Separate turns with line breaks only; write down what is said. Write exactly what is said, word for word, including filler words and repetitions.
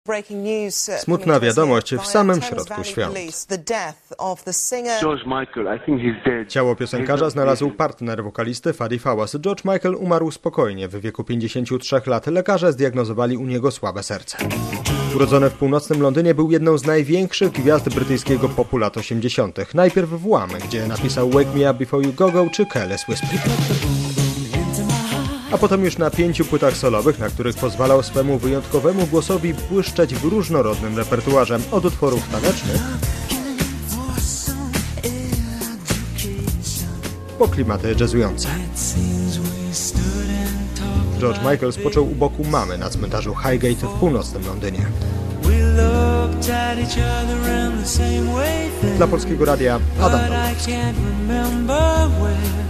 Smutna wiadomość w samym środku świąt. Ciało piosenkarza znalazł partner wokalisty Fadi Fawaz. George Michael umarł spokojnie. W wieku pięćdziesięciu trzech lat lekarze zdiagnozowali u niego słabe serce. Urodzony w północnym Londynie, był jedną z największych gwiazd brytyjskiego popu lat osiemdziesiątych. Najpierw w Wham, gdzie napisał Wake Me Up Before You Go Go czy Careless Whisper. A potem już na pięciu płytach solowych, na których pozwalał swemu wyjątkowemu głosowi błyszczeć w różnorodnym repertuarze, od utworów tanecznych po klimaty jazzujące. George Michael spoczął u boku mamy na cmentarzu Highgate w północnym Londynie. Dla Polskiego Radia Adam Dąbrowski.